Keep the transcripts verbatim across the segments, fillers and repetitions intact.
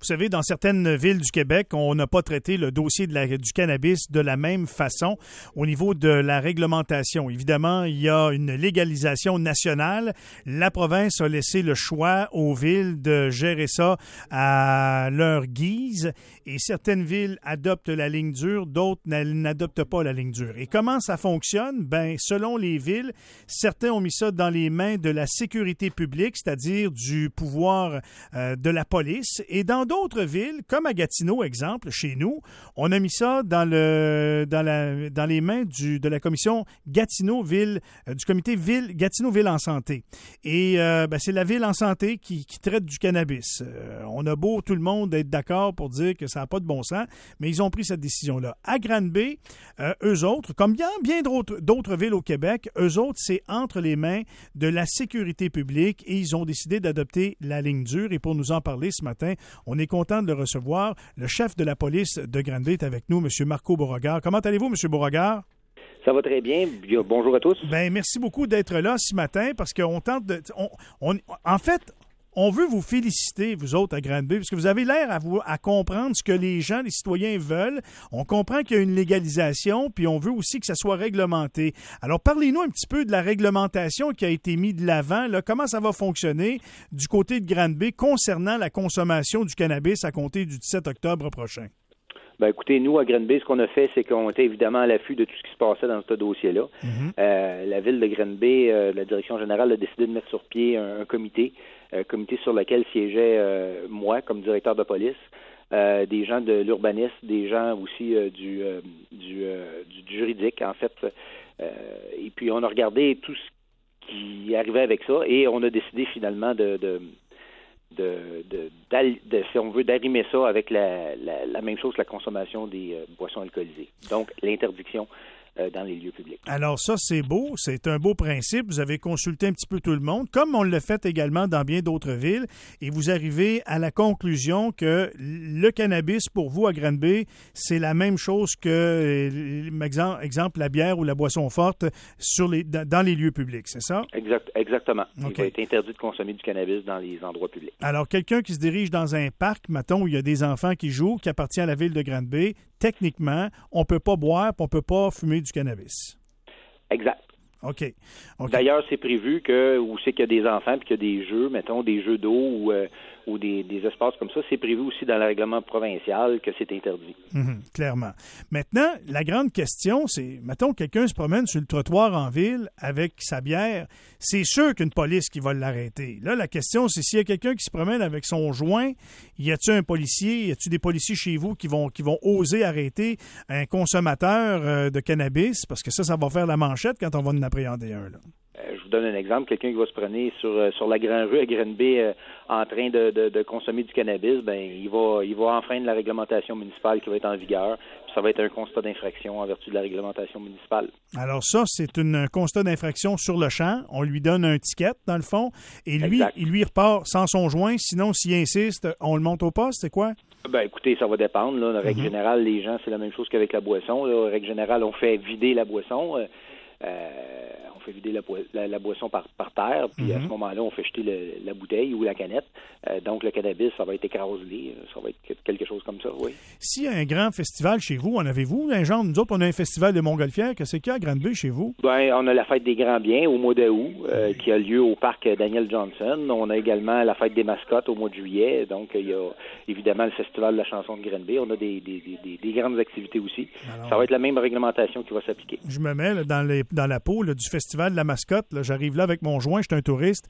Vous savez, dans certaines villes du Québec, on n'a pas traité le dossier de la, du cannabis de la même façon au niveau de la réglementation. Évidemment, il y a une légalisation nationale. La province a laissé le choix aux villes de gérer ça à leur guise et certaines villes adoptent la ligne dure, d'autres n'adoptent pas la ligne dure. Et comment ça fonctionne? Ben, selon les villes, certains ont mis ça dans les mains de la sécurité publique, c'est-à-dire du pouvoir euh, de la police. Et dans d'autres villes, comme à Gatineau, exemple, chez nous, on a mis ça dans le dans la dans les mains du de la commission Gatineau-Ville, euh, du comité Ville Gatineau-Ville en santé. Et euh, ben, c'est la ville en santé qui, qui traite du cannabis. Euh, on a beau tout le monde être d'accord pour dire que ça n'a pas de bon sens, mais ils ont pris cette décision-là. À Granby, euh, eux autres, comme bien, bien d'autres, d'autres villes au Québec, eux autres, c'est entre les mains de la sécurité publique et ils ont décidé d'adopter la ligne dure. Et pour nous en parler ce matin, on est content de le recevoir. Le chef de la police de Granby est avec nous, M. Marco Beauregard. Comment allez-vous, M. Beauregard? Ça va très bien. Bonjour à tous. Ben, merci beaucoup d'être là ce matin parce qu'on tente de... On, on, en fait... On veut vous féliciter, vous autres, à Granby, parce que vous avez l'air à, vous, à comprendre ce que les gens, les citoyens veulent. On comprend qu'il y a une légalisation, puis on veut aussi que ça soit réglementé. Alors, parlez-nous un petit peu de la réglementation qui a été mise de l'avant. Là. Comment ça va fonctionner du côté de Granby concernant la consommation du cannabis à compter du dix-sept octobre prochain? Ben, écoutez, nous, à Granby, ce qu'on a fait, c'est qu'on était évidemment à l'affût de tout ce qui se passait dans ce dossier-là. Mm-hmm. Euh, la ville de Granby, euh, la direction générale a décidé de mettre sur pied un, un comité, un comité sur lequel siégeait euh, moi, comme directeur de police, euh, des gens de l'urbanisme, des gens aussi euh, du, euh, du, euh, du, du juridique, en fait. Euh, et puis, on a regardé tout ce qui arrivait avec ça et on a décidé finalement de... de De, de, de, si on veut, d'arrimer ça avec la, la, la même chose que la consommation des euh, boissons alcoolisées. Donc, l'interdiction euh, dans les lieux publics. Alors ça, c'est beau, c'est un beau principe. Vous avez consulté un petit peu tout le monde, comme on l'a fait également dans bien d'autres villes, et vous arrivez à la conclusion que le cannabis, pour vous, à Granby, c'est la même chose que, exemple, exemple la bière ou la boisson forte sur les, dans les lieux publics, c'est ça? Exact, exactement. Okay. Il va être interdit de consommer du cannabis dans les endroits publics. Alors, quelqu'un qui se dirige dans un parc, mettons, où il y a des enfants qui jouent, qui appartient à la ville de Granby, techniquement, on ne peut pas boire, on ne peut pas fumer du cannabis. Exact. OK. okay. D'ailleurs, c'est prévu que, où c'est qu'il y a des enfants puis qu'il y a des jeux, mettons, des jeux d'eau ou, euh, ou des, des espaces comme ça, c'est prévu aussi dans le règlement provincial que c'est interdit. Mmh, clairement. Maintenant, la grande question, c'est, mettons, quelqu'un se promène sur le trottoir en ville avec sa bière, c'est sûr qu'une police qui va l'arrêter. Là, la question, c'est s'il y a quelqu'un qui se promène avec son joint, y a-t-il un policier, y a-t-il des policiers chez vous qui vont, qui vont oser arrêter un consommateur euh, de cannabis? Parce que ça, ça va faire la manchette quand on va en appréhender un, là. Euh, je vous donne un exemple. Quelqu'un qui va se promener sur, euh, sur la Grande Rue à Granby euh, en train de, de, de consommer du cannabis, ben il va il va enfreindre la réglementation municipale qui va être en vigueur. Puis ça va être un constat d'infraction en vertu de la réglementation municipale. Alors ça, c'est une, un constat d'infraction sur le champ. On lui donne un ticket, dans le fond, et lui, exact. il lui repart sans son joint. Sinon, s'il insiste, on le monte au poste, c'est quoi? Ben écoutez, ça va dépendre. Là. La règle mm-hmm. générale, les gens, c'est la même chose qu'avec la boisson. Là. La règle générale, on fait vider la boisson. Euh, Euh, on fait vider la, la, la boisson par, par terre, puis mm-hmm. à ce moment-là, on fait jeter le, la bouteille ou la canette. Euh, donc, le cannabis, ça va être écrasé. Ça va être quelque chose comme ça, oui. S'il y a un grand festival chez vous, en avez-vous un genre? Nous autres, on a un festival de Montgolfière. Qu'est-ce qu'il y a à Granby chez vous? Ben, on a la fête des Grands Biens au mois d'août, euh, mm-hmm. qui a lieu au parc Daniel Johnson. On a également la fête des mascottes au mois de juillet. Donc, il y a évidemment le festival de la chanson de Granby. On a des, des, des, des grandes activités aussi. Alors, ça va être la même réglementation qui va s'appliquer. Je me mets là, dans les dans la peau là, du festival de la mascotte. Là, j'arrive là avec mon joint, je suis un touriste.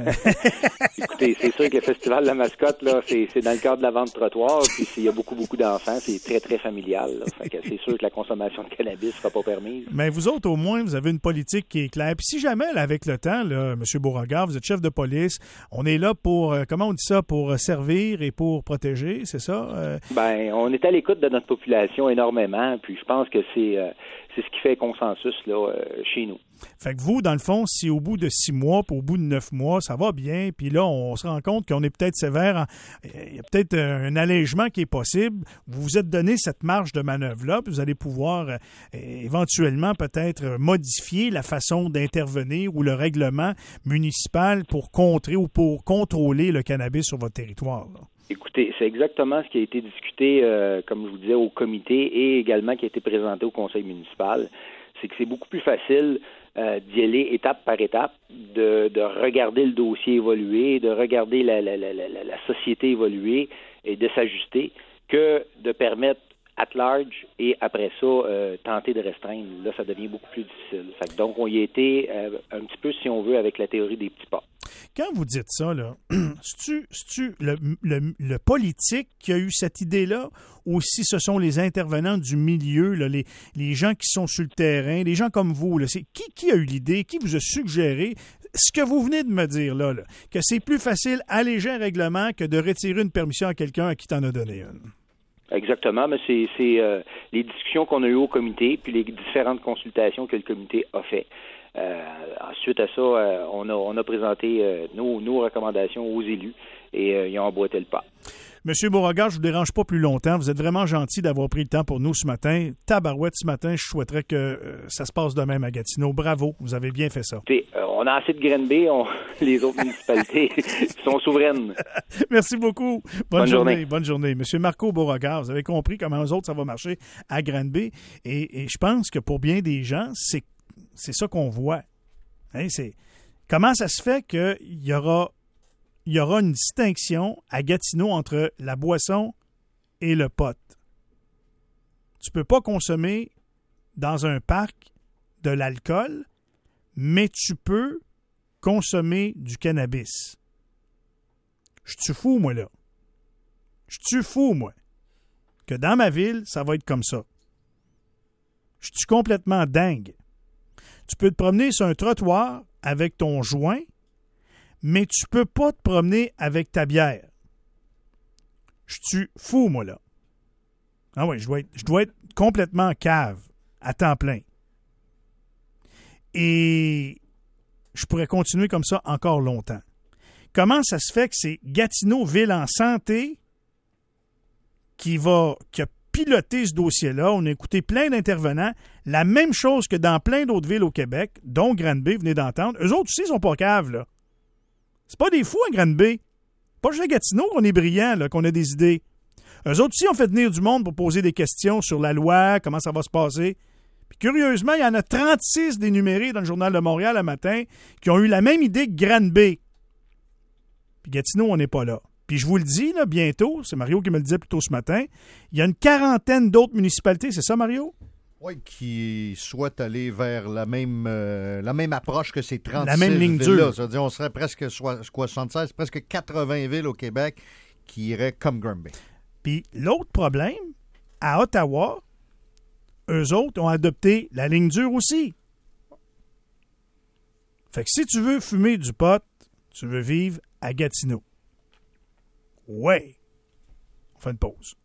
Écoutez, c'est sûr que le festival de la mascotte, là, c'est, c'est dans le cadre de la vente de trottoir, puis il y a beaucoup, beaucoup d'enfants, c'est très, très familial. Là. Fait que c'est sûr que la consommation de cannabis ne sera pas permise. Mais vous autres, au moins, vous avez une politique qui est claire. Puis si jamais, là, avec le temps, là, M. Beauregard, vous êtes chef de police, on est là pour, euh, comment on dit ça, pour servir et pour protéger, c'est ça? Euh... Ben, on est à l'écoute de notre population énormément, puis je pense que c'est... Euh, c'est ce qui fait consensus là, euh, chez nous. Fait que vous, dans le fond, si au bout de six mois, puis au bout de neuf mois, ça va bien, puis là, on se rend compte qu'on est peut-être sévère, il y a peut-être un allègement qui est possible, vous vous êtes donné cette marge de manœuvre-là, puis vous allez pouvoir euh, éventuellement peut-être modifier la façon d'intervenir ou le règlement municipal pour contrer ou pour contrôler le cannabis sur votre territoire, là. Écoutez, c'est exactement ce qui a été discuté, euh, comme je vous disais, au comité et également qui a été présenté au conseil municipal. C'est que c'est beaucoup plus facile euh, d'y aller étape par étape, de, de regarder le dossier évoluer, de regarder la, la, la, la, la société évoluer et de s'ajuster, que de permettre at large et après ça, euh, tenter de restreindre. Là, ça devient beaucoup plus difficile. Fait que donc, on y a été euh, un petit peu, si on veut, avec la théorie des petits pas. Quand vous dites ça, là, c'est-tu, c'est-tu le, le, le politique qui a eu cette idée-là ou si ce sont les intervenants du milieu, là, les, les gens qui sont sur le terrain, les gens comme vous, là, c'est qui, qui a eu l'idée, qui vous a suggéré ce que vous venez de me dire là, là que c'est plus facile alléger un règlement que de retirer une permission à quelqu'un à qui t'en a donné une? Exactement, mais c'est, c'est euh, les discussions qu'on a eues au comité, puis les différentes consultations que le comité a fait. Euh, ensuite à ça, euh, on a on a présenté euh, nos, nos recommandations aux élus et euh, ils ont emboîté le pas. Monsieur Beauregard, je vous dérange pas plus longtemps. Vous êtes vraiment gentil d'avoir pris le temps pour nous ce matin. Tabarouette, ce matin, je souhaiterais que euh, ça se passe de même à Gatineau. Bravo, vous avez bien fait ça. T'sais, euh, on a assez de Granby, on, les autres municipalités sont souveraines. Merci beaucoup. Bonne, Bonne journée. journée. Bonne journée. Monsieur Marco Beauregard, vous avez compris comment eux autres, ça va marcher à Granby. Et, et je pense que pour bien des gens, c'est, c'est ça qu'on voit. Hein, c'est, comment ça se fait qu'il y aura... il y aura une distinction à Gatineau entre la boisson et le pot. Tu peux pas consommer dans un parc de l'alcool, mais tu peux consommer du cannabis. Je suis fou, moi, là. Je suis fou, moi, que dans ma ville, ça va être comme ça. Je suis complètement dingue. Tu peux te promener sur un trottoir avec ton joint, mais tu peux pas te promener avec ta bière. Je suis fou, moi, là. Ah oui, je dois être, je dois être complètement cave, à temps plein. Et je pourrais continuer comme ça encore longtemps. Comment ça se fait que c'est Gatineau, ville en santé, qui va, qui a piloté ce dossier-là? On a écouté plein d'intervenants. La même chose que dans plein d'autres villes au Québec, dont Granby, vous venez d'entendre. Eux autres aussi, ils sont pas caves, là. C'est pas des fous à Granby. Pas juste à Gatineau qu'on est brillant, là, qu'on a des idées. Eux autres aussi ont fait venir du monde pour poser des questions sur la loi, comment ça va se passer. Puis curieusement, il y en a trente-six dénumérés dans le Journal de Montréal le matin qui ont eu la même idée que Granby. Puis Gatineau, on n'est pas là. Puis je vous le dis, là, bientôt, c'est Mario qui me le disait plus tôt ce matin, il y a une quarantaine d'autres municipalités, c'est ça, Mario? Oui, qui souhaitent aller vers la même, euh, la même approche que ces trente-six la même ligne villes-là. dure. C'est-à-dire, on serait presque soixante-seize, presque quatre-vingts villes au Québec qui iraient comme Granby. Puis l'autre problème, à Ottawa, eux autres ont adopté la ligne dure aussi. Fait que si tu veux fumer du pot, tu veux vivre à Gatineau. Ouais. On fait une pause.